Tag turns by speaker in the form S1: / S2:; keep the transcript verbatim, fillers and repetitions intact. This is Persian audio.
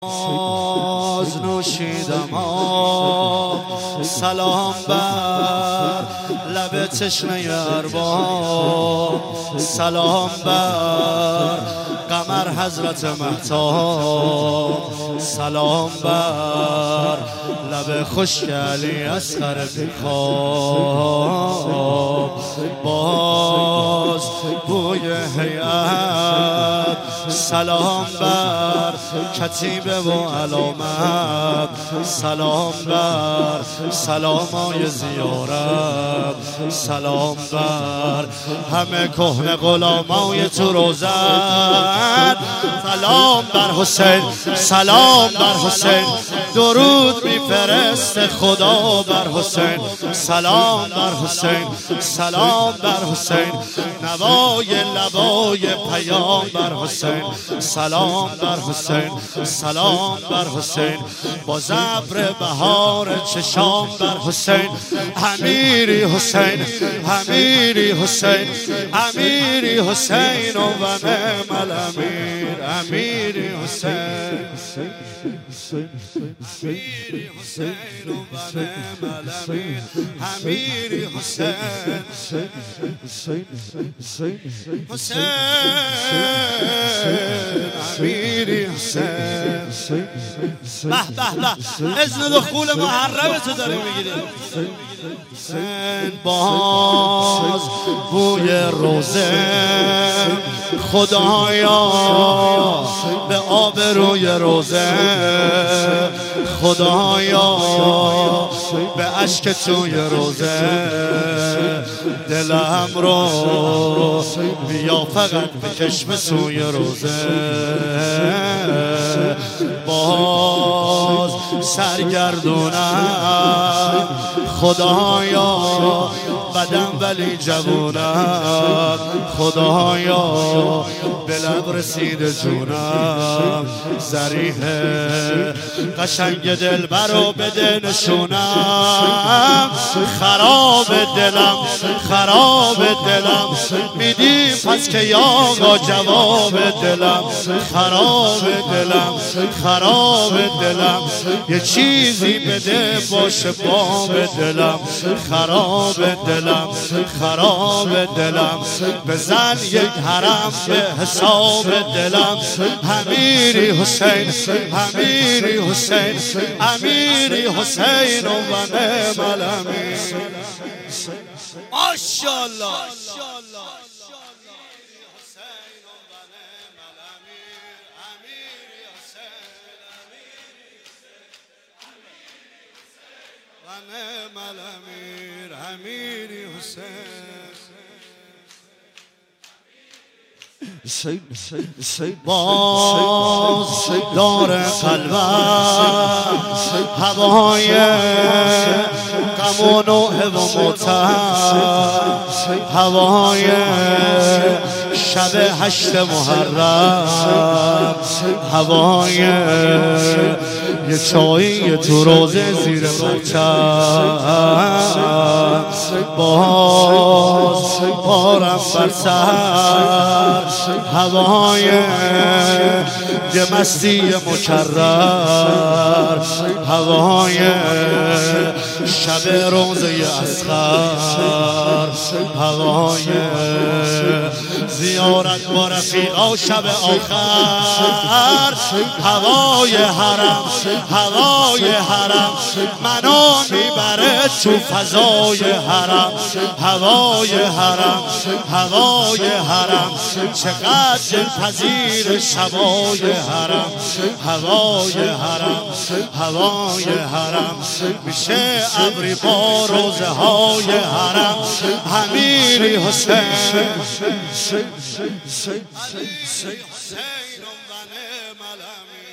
S1: از نوشیدم ها سلام بر لب تشنه ارباب، سلام بر قمر حضرت مهتاب، سلام بر لب خشک علی اصغر بیخواب. باز بوی هیئت سلام بر کتیبه و علامت، سلام بر سلامای زیارت، سلام بر همه کهنه غلامای تو روزن، سلام بر حسین، سلام بر حسین، درود میفرست خدا بر حسین، سلام بر حسین، سلام بر حسین، نوای لبای پیام بر حسین، سلام بر حسین، سلام بر حسین، با ابر بهار چشام بر حسین، امیری حسین، امیری حسین، امیری حسین و نعم الامیر، امیری حسین، امیری حسین و نعم الامیر، امیری حسین، حسین، امیری حسین. به به به، اذن دخول محرم تو داره میگیریم. باز بوی روزه خدایا به آب روی روزه، خدایا به اشک توی روزه، دلم رو بیا فقط بکش به سوی روزه. باز سرگردونم خدایا بدم ولی جوونم، خدایا به لب رسیده جونم، زریحه قشنگ دلبر رو بده نشونم، خراب دلم خراب دلم میدی پس که یاغا جواب دلم، خراب دلم خراب دلم یه چیزی بده باشه باب دلم، خراب دلم خراب دلم بزن یک حرم به حساب دلم، امیری حسین، امیری حسین، امیری حسین و نعم الامیر. ماشاءالله نعم الامیر، امیری حسین. باز دار قلبم هوای غم و نوحه و متهم، هوای شب هشت محرم، هوای یه چایی تو روزه زیر محکم. باز بارم بر سر هوای یه مستی مکرر، هوای شب روزه اصغر، هوای زیارت با رفیقا شب آخر، هوای حرم هوای حرم منو میبره تو فضای حرم، هوای حرم هوای حرم چقدر دلپذیر شبای حرم، هوای حرم هوای حرم میشه ابری با روزه های حرم، امیری حسین، حسین و نعم الامیر.